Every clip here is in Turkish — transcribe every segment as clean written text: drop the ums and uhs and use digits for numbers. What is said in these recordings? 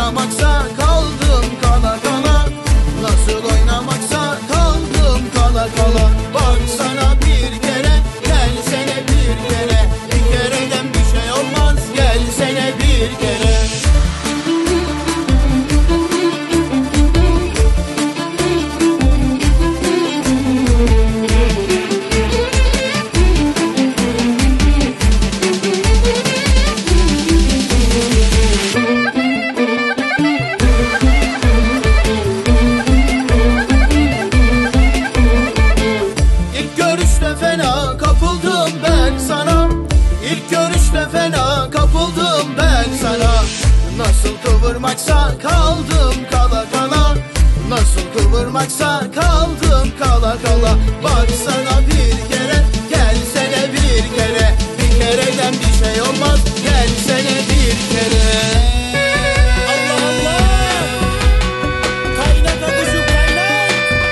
oynamaksa kaldım kala kala. Nasıl oynamaksa kaldım kala kala. Baksana bir kere, gelsene bir kere. Bir kereden bir şey olmaz, gelsene bir kere. Fena kapıldım ben sana. İlk görüşte fena kapıldım ben sana. Nasıl kıvırmaksa kaldım kala kala. Nasıl kıvırmaksa kaldım kala kala. Baksana bir kere, gelsene bir kere. Bir kereden bir şey olmaz, gelsene bir kere. Allah Allah! Kaynak akışı kaynak!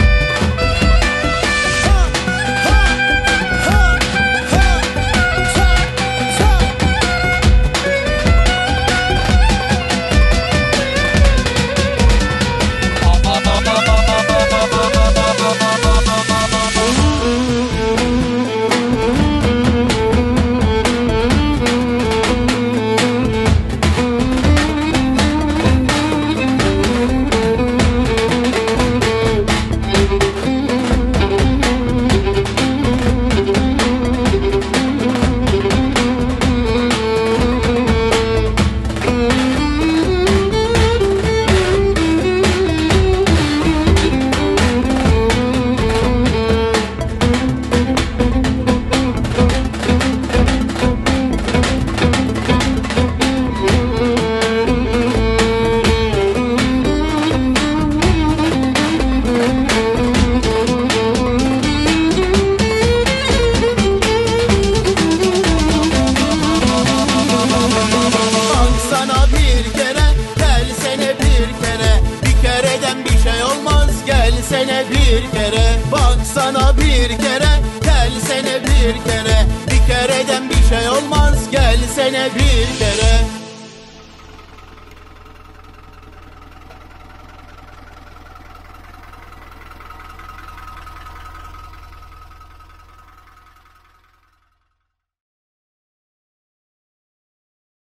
Gelsene bir kere, baksana bir kere, gelsene bir kere. Bir kereden bir şey olmaz, gelsene bir kere.